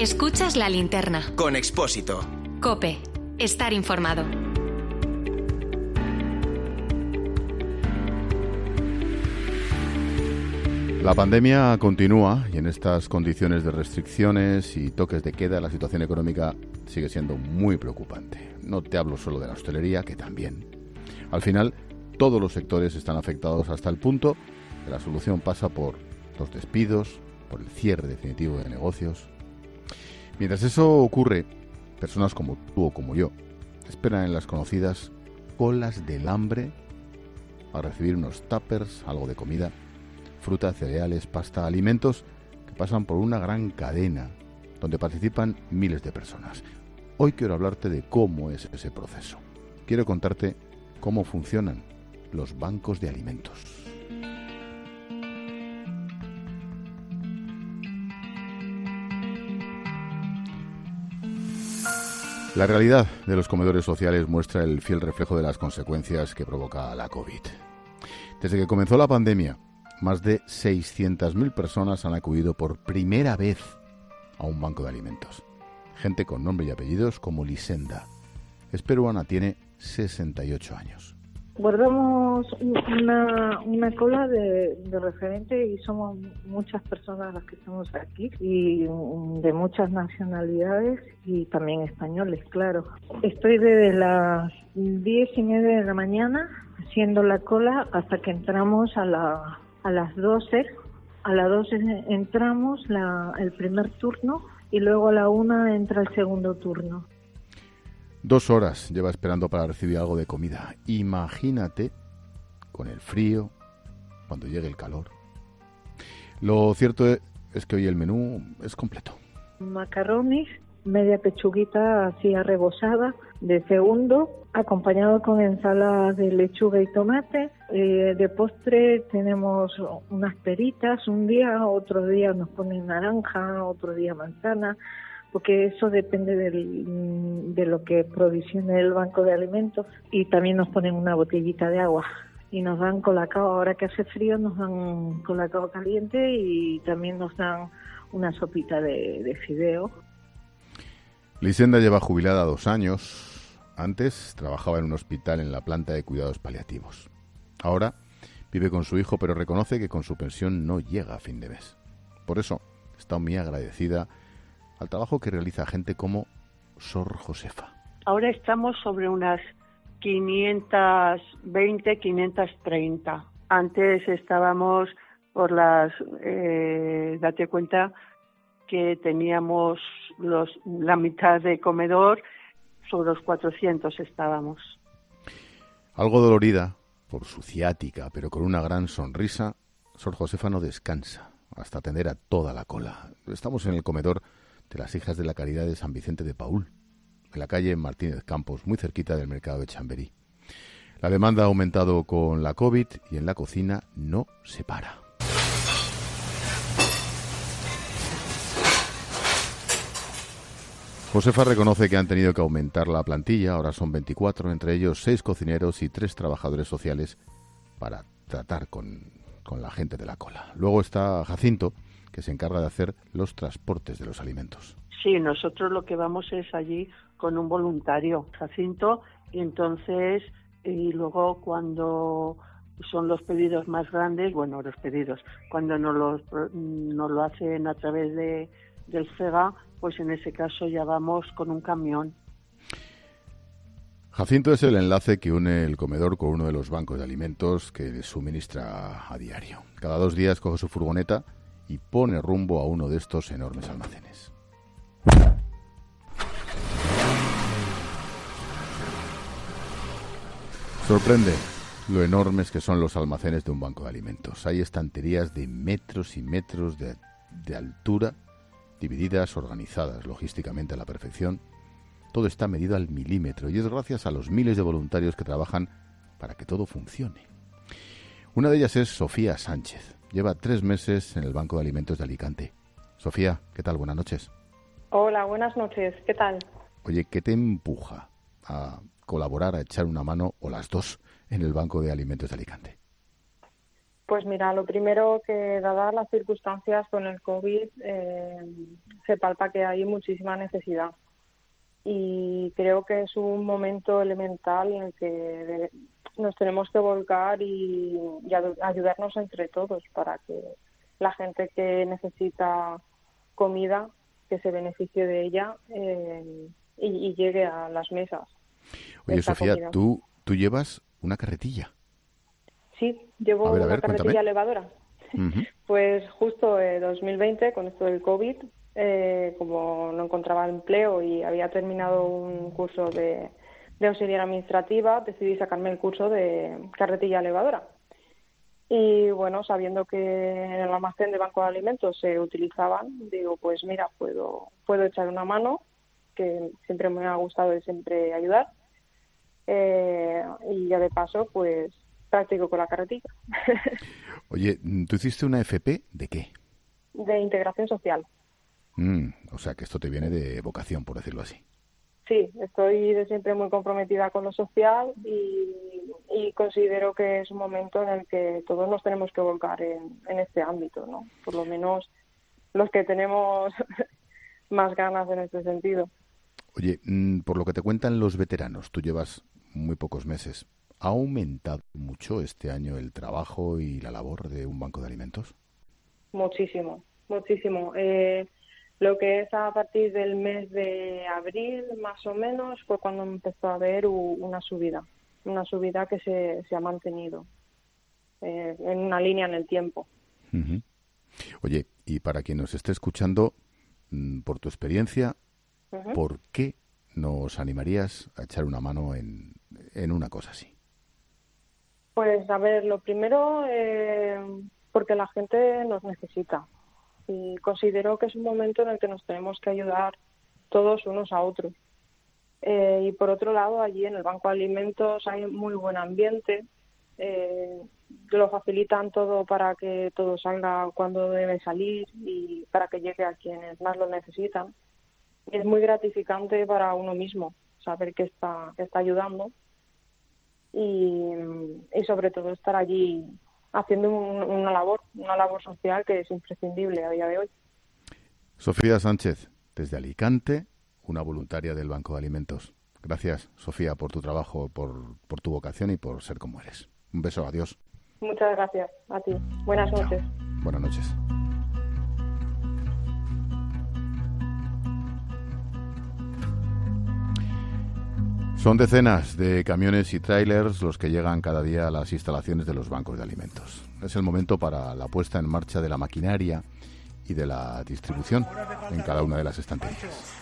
Escuchas La Linterna. Con Expósito. COPE. Estar informado. La pandemia continúa y en estas condiciones de restricciones y toques de queda la situación económica sigue siendo muy preocupante. No te hablo solo de la hostelería, que también. Al final, todos los sectores están afectados hasta el punto que la solución pasa por los despidos, por el cierre definitivo de negocios. Mientras eso ocurre, personas como tú o como yo esperan en las conocidas colas del hambre a recibir unos tuppers, algo de comida, fruta, cereales, pasta, alimentos que pasan por una gran cadena donde participan miles de personas. Hoy quiero hablarte de cómo es ese proceso. Quiero contarte cómo funcionan los bancos de alimentos. La realidad de los comedores sociales muestra el fiel reflejo de las consecuencias que provoca la COVID. Desde que comenzó la pandemia, más de 600.000 personas han acudido por primera vez a un banco de alimentos. Gente con nombre y apellidos como Lisenda. Es peruana, tiene 68 años. Guardamos una cola de referente y somos muchas personas las que estamos aquí y de muchas nacionalidades y también españoles, claro. Estoy desde las 10:30 de la mañana haciendo la cola hasta que entramos a las 12. A las 12 entramos el primer turno y luego a la 1 entra el segundo turno. 2 horas lleva esperando para recibir algo de comida. Imagínate con el frío, cuando llegue el calor. Lo cierto es que hoy el menú es completo. Macarrones, media pechuguita así arrebozada de segundo, acompañado con ensalada de lechuga y tomate. De postre tenemos unas peritas un día, otro día nos ponen naranja, otro día manzana, porque eso depende de lo que provisione el banco de alimentos. Y también nos ponen una botellita de agua y nos dan colacao. Ahora que hace frío nos dan colacao caliente y también nos dan una sopita de fideo. Lisenda lleva jubilada 2 años. Antes trabajaba en un hospital en la planta de cuidados paliativos. Ahora vive con su hijo, pero reconoce que con su pensión no llega a fin de mes. Por eso está muy agradecida al trabajo que realiza gente como Sor Josefa. Ahora estamos sobre unas 520, 530. Antes estábamos por date cuenta que teníamos la mitad de comedor, sobre los 400 estábamos. Algo dolorida por su ciática, pero con una gran sonrisa, Sor Josefa no descansa hasta atender a toda la cola. Estamos en el comedor de las Hijas de la Caridad de San Vicente de Paúl, en la calle Martínez Campos, muy cerquita del mercado de Chamberí. La demanda ha aumentado con la COVID y en la cocina no se para. Josefa reconoce que han tenido que aumentar la plantilla, ahora son 24, entre ellos 6 cocineros y 3 trabajadores sociales para tratar con la gente de la cola. Luego está Jacinto, que se encarga de hacer los transportes de los alimentos. Sí, nosotros lo que vamos es allí con un voluntario, Jacinto, y luego cuando son los pedidos más grandes, cuando nos lo hacen a través del FEGA, pues en ese caso ya vamos con un camión. Jacinto es el enlace que une el comedor con uno de los bancos de alimentos que les suministra a diario. Cada 2 días coge su furgoneta y pone rumbo a uno de estos enormes almacenes. Sorprende lo enormes que son los almacenes de un banco de alimentos. Hay estanterías de metros y metros de altura, divididas, organizadas logísticamente a la perfección. Todo está medido al milímetro y es gracias a los miles de voluntarios que trabajan para que todo funcione. Una de ellas es Sofía Sánchez. Lleva 3 meses en el Banco de Alimentos de Alicante. Sofía, ¿qué tal? Buenas noches. Hola, buenas noches. ¿Qué tal? Oye, ¿qué te empuja a colaborar, a echar una mano, o las dos, en el Banco de Alimentos de Alicante? Pues mira, lo primero que, dadas las circunstancias con el COVID, se palpa que hay muchísima necesidad. Y creo que es un momento elemental en el que nos tenemos que volcar y ayudarnos entre todos para que la gente que necesita comida, que se beneficie de ella y llegue a las mesas. Oye, Sofía, tú llevas una carretilla. Sí, llevo una carretilla cuéntame. elevadora. Uh-huh. Pues justo 2020, con esto del COVID, como no encontraba empleo y había terminado un curso de auxiliar administrativa, decidí sacarme el curso de carretilla elevadora. Y bueno, sabiendo que en el almacén de Banco de Alimentos se utilizaban, digo, pues mira, puedo echar una mano, que siempre me ha gustado y siempre ayudar. Y ya de paso, pues practico con la carretilla. Oye, ¿tú hiciste una FP de qué? De integración social. O sea, que esto te viene de vocación, por decirlo así. Sí, estoy de siempre muy comprometida con lo social y considero que es un momento en el que todos nos tenemos que volcar en este ámbito, ¿no? Por lo menos los que tenemos más ganas en este sentido. Oye, por lo que te cuentan los veteranos, tú llevas muy pocos meses. ¿Ha aumentado mucho este año el trabajo y la labor de un banco de alimentos? Muchísimo, muchísimo. Lo que es a partir del mes de abril, más o menos, fue cuando empezó a haber una subida que se ha mantenido en una línea en el tiempo. Uh-huh. Oye, y para quien nos esté escuchando, por tu experiencia, uh-huh, ¿por qué nos animarías a echar una mano en una cosa así? Pues a ver, lo primero, porque la gente nos necesita. Y considero que es un momento en el que nos tenemos que ayudar todos unos a otros. Y por otro lado, allí en el Banco de Alimentos hay muy buen ambiente, lo facilitan todo para que todo salga cuando debe salir y para que llegue a quienes más lo necesitan. Y es muy gratificante para uno mismo saber que está ayudando y sobre todo estar allí haciendo una labor social que es imprescindible a día de hoy. Sofía Sánchez, desde Alicante, una voluntaria del Banco de Alimentos. Gracias, Sofía, por tu trabajo, por tu vocación y por ser como eres. Un beso, adiós. Muchas gracias a ti. Buenas noches. Chao. Buenas noches. Son decenas de camiones y tráilers los que llegan cada día a las instalaciones de los bancos de alimentos. Es el momento para la puesta en marcha de la maquinaria y de la distribución en cada una de las estanterías.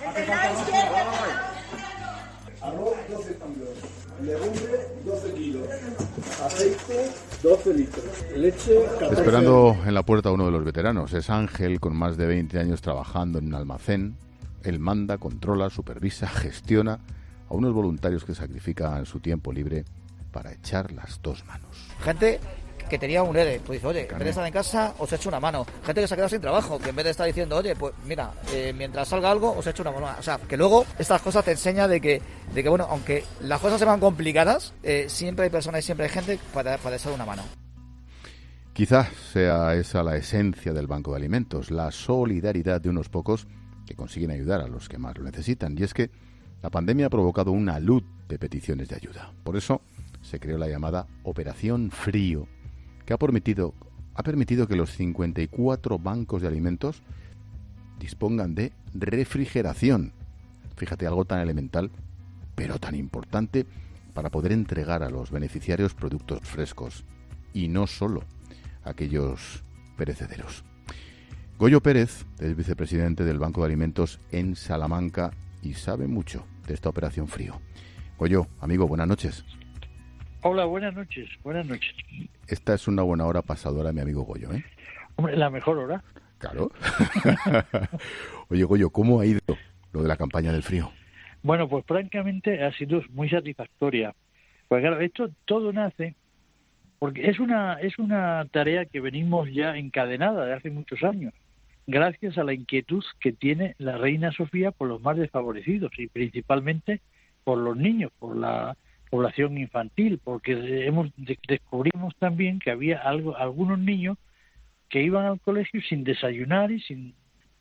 Arroz, 12 kilos. Legumbre, 12 kilos. Aceite, 12 litros. Leche, 14. Esperando en la puerta a uno de los veteranos. Es Ángel, con más de 20 años trabajando en un almacén. Él manda, controla, supervisa, gestiona a unos voluntarios que sacrifican su tiempo libre para echar las dos manos. Gente que tenía un ERE, pues dice, oye, en vez de estar en casa, os echo una mano. Gente que se ha quedado sin trabajo, que en vez de estar diciendo, oye, pues mira, mientras salga algo, os echo una mano. O sea, que luego estas cosas te enseñan de que bueno, aunque las cosas se van complicadas, siempre hay personas y siempre hay gente para echar una mano. Quizás sea esa la esencia del Banco de Alimentos, la solidaridad de unos pocos que consiguen ayudar a los que más lo necesitan. Y es que la pandemia ha provocado una luz de peticiones de ayuda. Por eso se creó la llamada Operación Frío, que ha permitido que los 54 bancos de alimentos dispongan de refrigeración. Fíjate, algo tan elemental, pero tan importante para poder entregar a los beneficiarios productos frescos y no solo aquellos perecederos. Goyo Pérez es vicepresidente del Banco de Alimentos en Salamanca y sabe mucho de esta Operación Frío. Goyo, amigo, buenas noches. Hola, buenas noches, buenas noches. Esta es una buena hora pasadora, mi amigo Goyo, ¿eh? Hombre, la mejor hora. Claro. Oye, Goyo, ¿cómo ha ido lo de la campaña del frío? Bueno, pues francamente ha sido muy satisfactoria. Porque claro, esto todo nace porque es una tarea que venimos ya encadenada de hace muchos años, gracias a la inquietud que tiene la reina Sofía por los más desfavorecidos y principalmente por los niños, por la población infantil, porque descubrimos también que había algunos niños que iban al colegio sin desayunar y sin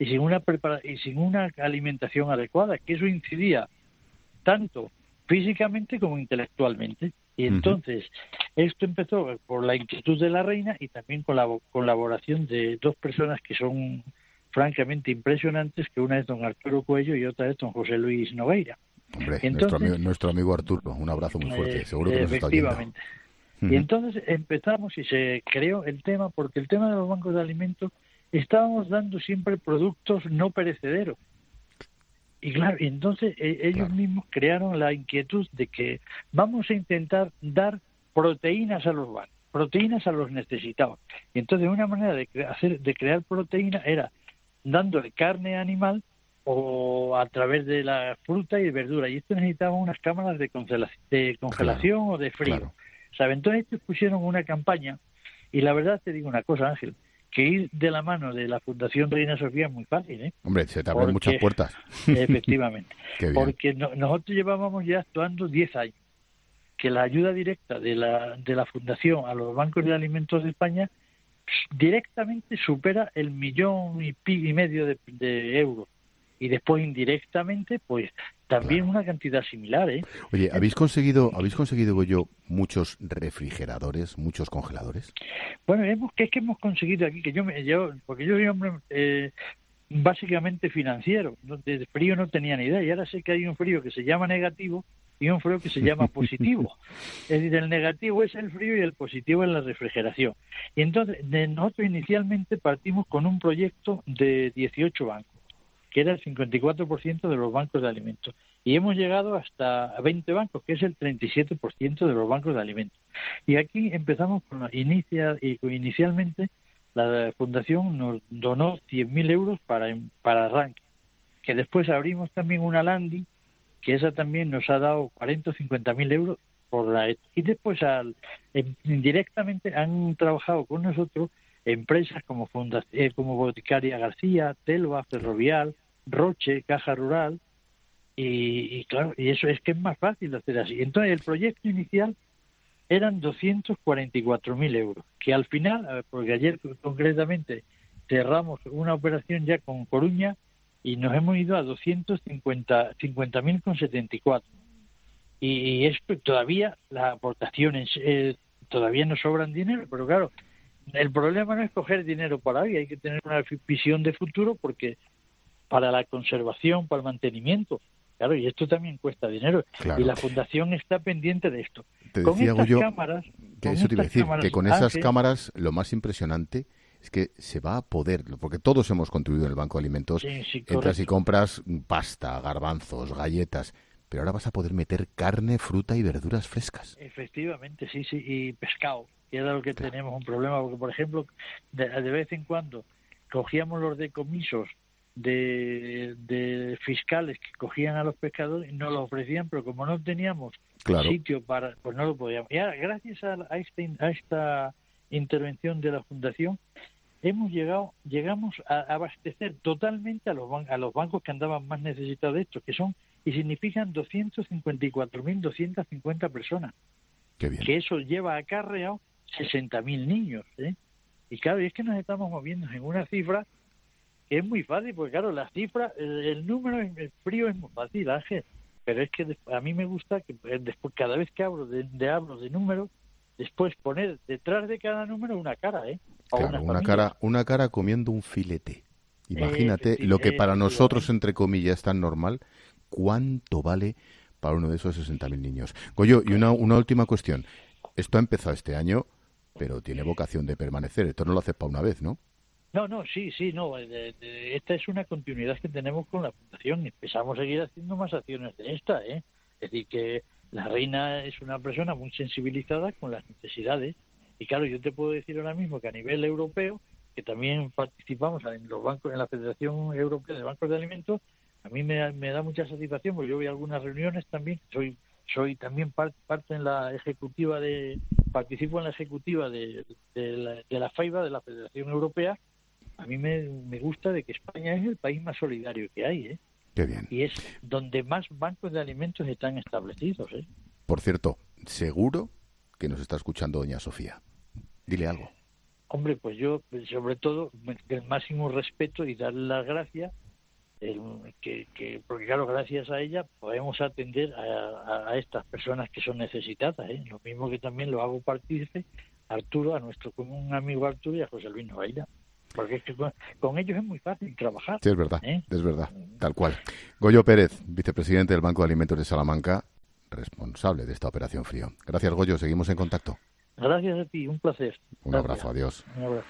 una alimentación adecuada, que eso incidía tanto físicamente como intelectualmente. Y entonces esto empezó por la inquietud de la reina y también con la colaboración de dos personas que son francamente impresionantes, que una es don Arturo Cuello y otra es don José Luis Nogueira. Hombre, entonces, nuestro amigo Arturo, un abrazo muy fuerte, seguro que nos está oyendo. Efectivamente. Y entonces empezamos y se creó el tema, porque el tema de los bancos de alimentos, estábamos dando siempre productos no perecederos. Y claro, y entonces ellos mismos crearon la inquietud de que vamos a intentar dar proteínas a los bancos, proteínas a los necesitados. Y entonces una manera de crear proteína era dándole carne animal o a través de la fruta y verdura, y esto necesitaba unas cámaras de congelación o de frío. Claro. ¿Sabe? Entonces ellos pusieron una campaña, y la verdad te digo una cosa, Ángel, que ir de la mano de la Fundación Reina Sofía es muy fácil, ¿eh? Hombre, se te abren muchas puertas. Efectivamente. Porque nosotros llevábamos ya actuando 10 años, que la ayuda directa de la Fundación a los bancos de alimentos de España directamente supera el 1,5 millones de euros. Y después indirectamente, pues también una cantidad similar, ¿eh? Oye, ¿habéis conseguido, Goyo, muchos refrigeradores, muchos congeladores? Bueno, hemos conseguido aquí, porque yo soy hombre básicamente financiero, de frío no tenía ni idea, y ahora sé que hay un frío que se llama negativo y un frío que se llama positivo. Es decir, el negativo es el frío y el positivo es la refrigeración. Y entonces, nosotros inicialmente partimos con un proyecto de 18 bancos, que era el 54% de los bancos de alimentos. Y hemos llegado hasta 20 bancos, que es el 37% de los bancos de alimentos. Y aquí empezamos con inicialmente la Fundación nos donó 100.000 euros para arranque, que después abrimos también una landing, que esa también nos ha dado 40 o 50.000 euros y después indirectamente han trabajado con nosotros empresas como Boticaria García, Telva, Ferrovial, Roche, Caja Rural, y claro, y eso es que es más fácil hacer así. Entonces el proyecto inicial eran 244.000 euros, que al final, porque ayer concretamente cerramos una operación ya con Coruña y nos hemos ido a 250.074. Y esto todavía, las aportaciones todavía nos sobran dinero, pero claro, el problema no es coger dinero para hoy, hay que tener una visión de futuro, porque para la conservación, para el mantenimiento, claro, y esto también cuesta dinero. Claro. Y la Fundación está pendiente de esto. Te decía, Goyo, que eso te iba a decir, que con esas cámaras lo más impresionante es que se va a poder, porque todos hemos contribuido en el Banco de Alimentos, entras y compras pasta, garbanzos, galletas, pero ahora vas a poder meter carne, fruta y verduras frescas. Efectivamente, sí, y pescado, que era lo que tenemos un problema, porque por ejemplo, de vez en cuando cogíamos los decomisos de fiscales que cogían a los pescadores y nos los ofrecían, pero como no teníamos sitio para, pues no lo podíamos. Y ahora, gracias a esta intervención de la Fundación, llegamos a abastecer totalmente a los bancos que andaban más necesitados de esto, que son y significan 254.250 personas. Qué bien. Que eso lleva acarreado 60.000 niños, ¿eh? Y claro, y es que nos estamos moviendo en una cifra que es muy fácil, porque claro, la cifra, el número en el frío es muy fácil, Ángel, pero es que a mí me gusta que después, cada vez que hablo de números, después poner detrás de cada número una cara, ¿eh? O claro, una cara comiendo un filete. Imagínate lo que para nosotros, entre comillas, es tan normal, ¿cuánto vale para uno de esos 60.000 niños? Goyo, y una última cuestión. Esto ha empezado este año, pero tiene vocación de permanecer. Esto no lo haces para una vez, ¿no? No, esta es una continuidad que tenemos con la Fundación. Empezamos a seguir haciendo más acciones de esta, ¿eh? Es decir, que la reina es una persona muy sensibilizada con las necesidades. Y claro, yo te puedo decir ahora mismo que a nivel europeo, que también participamos en los bancos, en la Federación Europea de Bancos de Alimentos, a mí me da mucha satisfacción, porque yo voy a algunas reuniones también, soy también parte en la ejecutiva participo en la ejecutiva de la FAIBA, de la Federación Europea. A mí me gusta de que España es el país más solidario que hay, ¿eh? Qué bien. Y es donde más bancos de alimentos están establecidos, ¿eh? Por cierto, seguro que nos está escuchando doña Sofía. Dile algo. Hombre, pues yo, sobre todo, el máximo respeto y darle las gracias, porque claro, gracias a ella podemos atender a estas personas que son necesitadas, ¿eh? Lo mismo que también lo hago partícipe a Arturo, a nuestro común amigo Arturo y a José Luis Novaira. Porque es que con ellos es muy fácil trabajar. Sí, es verdad, tal cual. Goyo Pérez, vicepresidente del Banco de Alimentos de Salamanca, responsable de esta operación Frío. Gracias, Goyo, seguimos en contacto. Gracias a ti, un placer. Un abrazo, adiós. Un abrazo.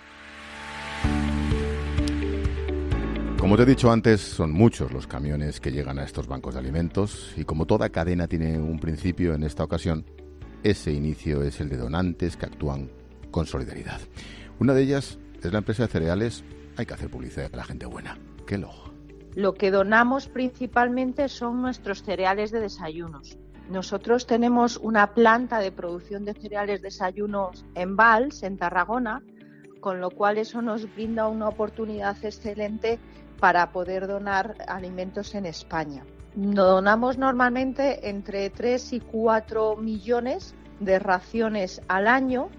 Como te he dicho antes, son muchos los camiones que llegan a estos bancos de alimentos y como toda cadena tiene un principio, en esta ocasión, ese inicio es el de donantes que actúan con solidaridad. Una de ellas es la empresa de cereales. Hay que hacer publicidad a la gente buena. Kellogg. Lo que donamos principalmente son nuestros cereales de desayunos. Nosotros tenemos una planta de producción de cereales desayunos en Valls, en Tarragona, con lo cual eso nos brinda una oportunidad excelente para poder donar alimentos en España. Donamos normalmente entre 3 y 4 millones de raciones al año.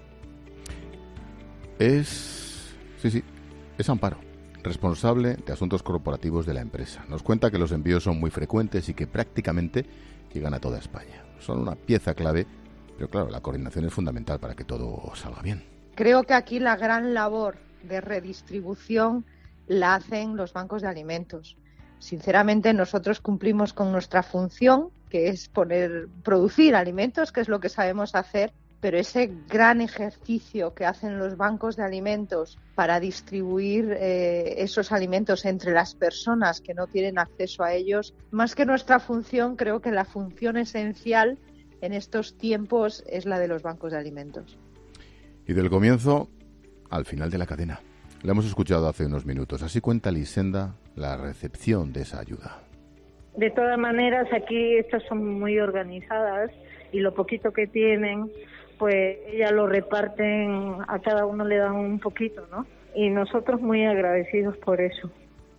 Es Amparo, responsable de asuntos corporativos de la empresa. Nos cuenta que los envíos son muy frecuentes y que prácticamente llegan a toda España. Son una pieza clave, pero claro, la coordinación es fundamental para que todo salga bien. Creo que aquí la gran labor de redistribución la hacen los bancos de alimentos. Sinceramente, nosotros cumplimos con nuestra función, que es producir alimentos, que es lo que sabemos hacer, pero ese gran ejercicio que hacen los bancos de alimentos para distribuir esos alimentos entre las personas que no tienen acceso a ellos, más que nuestra función, creo que la función esencial en estos tiempos es la de los bancos de alimentos. Y del comienzo al final de la cadena. La hemos escuchado hace unos minutos. Así cuenta Lisenda la recepción de esa ayuda. De todas maneras, aquí estas son muy organizadas y lo poquito que tienen, pues ellas lo reparten, a cada uno le dan un poquito, ¿no? Y nosotros muy agradecidos por eso.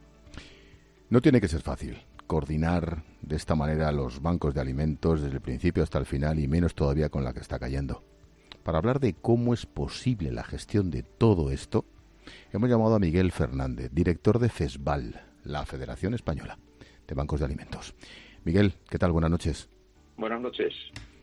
No tiene que ser fácil coordinar de esta manera los bancos de alimentos desde el principio hasta el final, y menos todavía con la que está cayendo. Para hablar de cómo es posible la gestión de todo esto, hemos llamado a Miguel Fernández, director de FESVAL, la Federación Española de Bancos de Alimentos. Miguel, ¿qué tal? Buenas noches. Buenas noches.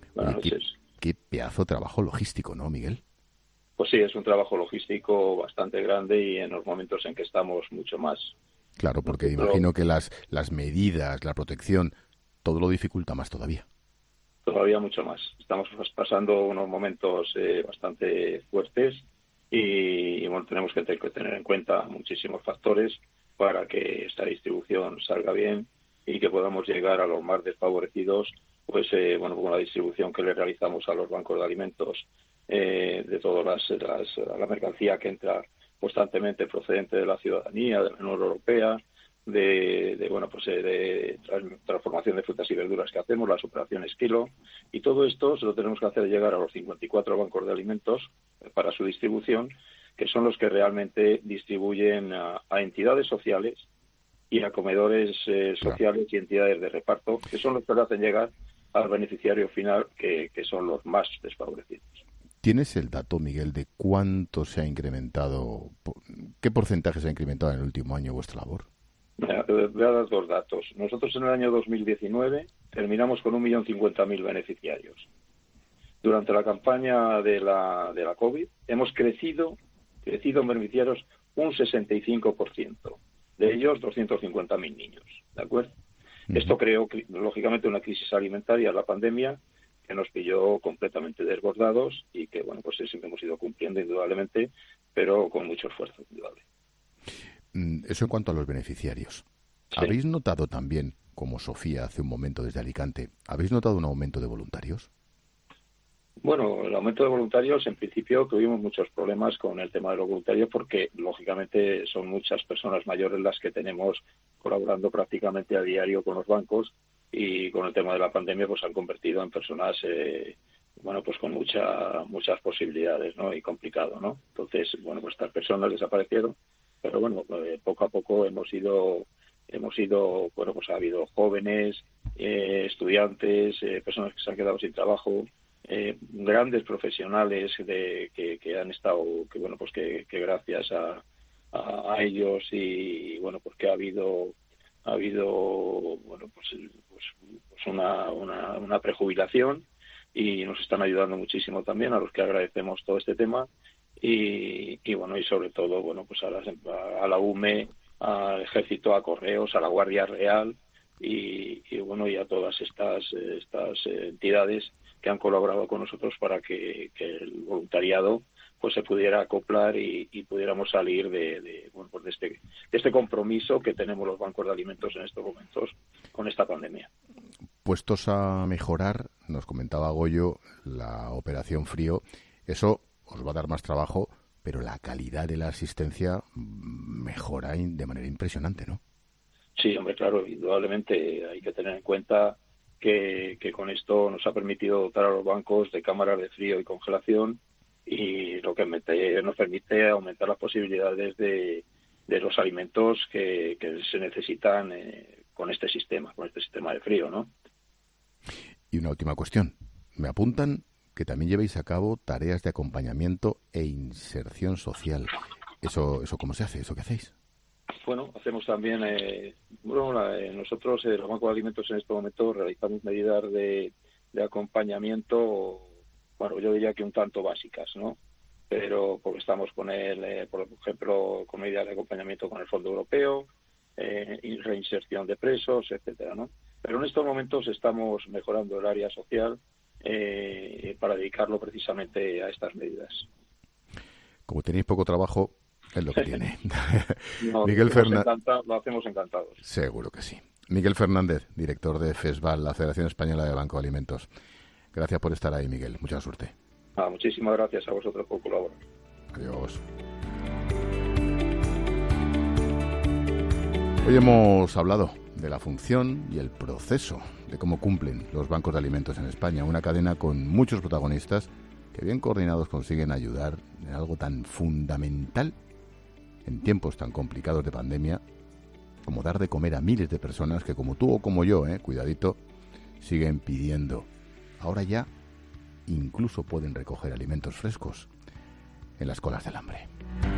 Qué pedazo de trabajo logístico, ¿no, Miguel? Pues sí, es un trabajo logístico bastante grande y en los momentos en que estamos mucho más. Claro, porque imagino que las medidas, la protección, todo lo dificulta más todavía. Todavía mucho más. Estamos pasando unos momentos bastante fuertes y bueno, tenemos que tener en cuenta muchísimos factores para que esta distribución salga bien y que podamos llegar a los más desfavorecidos, pues con la distribución que le realizamos a los bancos de alimentos de toda la mercancía que entra constantemente procedente de la ciudadanía, de la Unión Europea, de transformación de frutas y verduras que hacemos, las operaciones Kilo, y todo esto se lo tenemos que hacer llegar a los 54 bancos de alimentos para su distribución, que son los que realmente distribuyen a entidades sociales y a comedores sociales y entidades de reparto, que son los que lo hacen llegar al beneficiario final, que son los más desfavorecidos. ¿Tienes el dato, Miguel, de cuánto se ha incrementado, qué porcentaje se ha incrementado en el último año vuestra labor? Voy a dar dos datos. Nosotros en el año 2019 terminamos con 1.050.000 beneficiarios. Durante la campaña de la COVID hemos crecido en beneficiarios un 65%. De ellos 250.000 niños. ¿De acuerdo? Uh-huh. Esto creó, lógicamente, una crisis alimentaria, la pandemia, que nos pilló completamente desbordados y que, pues siempre hemos ido cumpliendo indudablemente, pero con mucho esfuerzo, indudable. Eso en cuanto a los beneficiarios. Sí. ¿Habéis notado también, como Sofía hace un momento desde Alicante, ¿habéis notado un aumento de voluntarios? Bueno, el aumento de voluntarios, en principio tuvimos muchos problemas con el tema de los voluntarios porque, lógicamente, son muchas personas mayores las que tenemos colaborando prácticamente a diario con los bancos y con el tema de la pandemia pues han convertido en personas con muchas posibilidades, ¿no? Y complicado, ¿no? Entonces, pues estas personas desaparecieron, pero poco a poco hemos ido hemos ido, bueno, pues ha habido jóvenes, estudiantes, personas que se han quedado sin trabajo, grandes profesionales que han estado, que bueno, pues que gracias a ellos y bueno, pues que ha habido bueno, pues una prejubilación, y nos están ayudando muchísimo también, a los que agradecemos todo este tema, y bueno, y sobre todo, bueno, pues a la UME, al Ejército, a Correos, a la Guardia Real y bueno, y a todas estas entidades que han colaborado con nosotros para que el voluntariado pues se pudiera acoplar y pudiéramos salir de este compromiso que tenemos los bancos de alimentos en estos momentos con esta pandemia. Puestos a mejorar, nos comentaba Goyo, la operación Frío, eso os va a dar más trabajo, pero la calidad de la asistencia mejora de manera impresionante, ¿no? Sí, hombre, claro, indudablemente hay que tener en cuenta que con esto nos ha permitido dotar a los bancos de cámaras de frío y congelación, y lo que nos permite aumentar las posibilidades de los alimentos que se necesitan con este sistema de frío, ¿no? Y una última cuestión. Me apuntan que también llevéis a cabo tareas de acompañamiento e inserción social. ¿Eso cómo se hace? ¿Eso qué hacéis? Bueno, hacemos también, nosotros, los bancos de alimentos en este momento realizamos medidas de acompañamiento, bueno, yo diría que un tanto básicas, ¿no? Pero porque estamos con por ejemplo, con medidas de acompañamiento con el Fondo Europeo, y reinserción de presos, etcétera, ¿no? Pero en estos momentos estamos mejorando el área social para dedicarlo precisamente a estas medidas. Como tenéis poco trabajo, es lo que tiene. No, Miguel Fernández, lo hacemos encantados. Seguro que sí. Miguel Fernández, director de FESVAL, la Federación Española de Banco de Alimentos. Gracias por estar ahí, Miguel. Mucha suerte. Muchísimas gracias a vosotros por colaborar. Adiós. Hoy hemos hablado de la función y el proceso de cómo cumplen los bancos de alimentos en España, una cadena con muchos protagonistas que bien coordinados consiguen ayudar en algo tan fundamental en tiempos tan complicados de pandemia como dar de comer a miles de personas que, como tú o como yo, cuidadito, siguen pidiendo. Ahora ya incluso pueden recoger alimentos frescos en las colas del hambre.